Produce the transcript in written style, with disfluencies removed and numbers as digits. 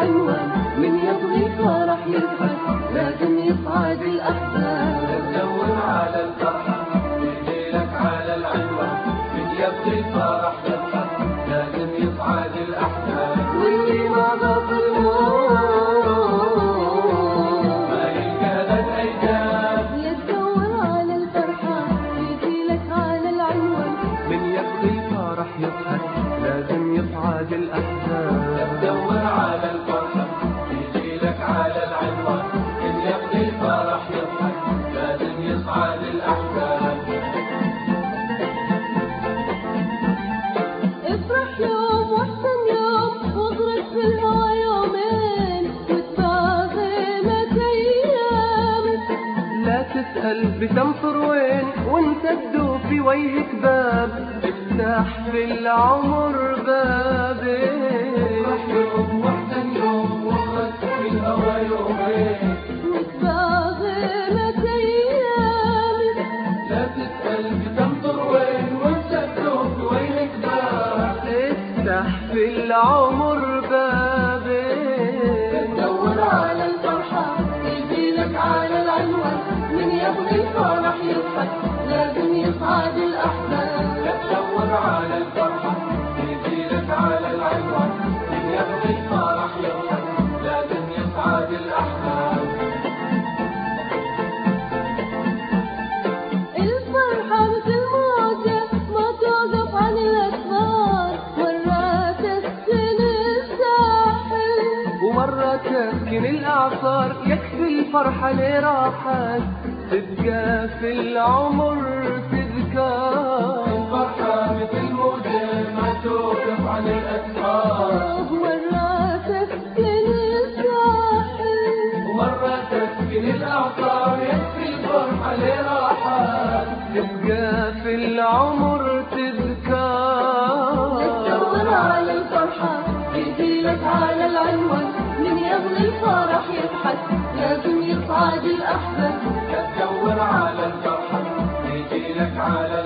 العنوان، من يبغي الفرح يضحك لازم يصعد الأحزان. تدور على الفرحة يجيلك على العنوان، من يبغي الفرح يضحك لازم يصعد الأحزان. واللي ما ضاف الموت ما يلقى ذا الأيام، يدور على الفرحة يجيلك على العنوان، من يبغي الفرح يضحك لازم يصعد الأحزان. تدور على الفرحة يجيلك على العنوان، من يبغي الفرح يضحك لازم يصعد الأحزان. افرح يوم واحسن يوم واضرب في الهوى يومين وتباغمك ايامك. لا تسأل بتنطر وين وانت تدوب في وجهك باب، افتح في العمر بابين. افرح يوم واحسن يوم واخرج في الهوى يومين، وتباغمك ايامك. لا تسأل بتنظر وين وانت تدوب وينك باب. افتح في العمر بابين. دور على الفرحة يجيلك على العنوان، من يبغي الفرح يضحك لازم يصعد الأحزان. تدور على الفرحة يجيلك على العنوان، من يبغي الفرح يضحك لازم يصعد الأحزان. الفرحة مثل موجة ما توقف عن الأسفار، مرة تسكن الساحل ومرة تسكن الأعصار، يكفي الفرحة لراحات تبقى في العمر تذكار. الفرحة مثل موجة ما توقف عن الأسفار، مرة تسكن الساحل ومرة تسكن الأعصار، يكفي الفرحة لراحات تبقى في العمر تذكار. تدور على الفرحة يجيلك على العنوان، من يبغي الفرح يضحك لازم يصعد الأحزان. تدور على الفرحة يجيلك على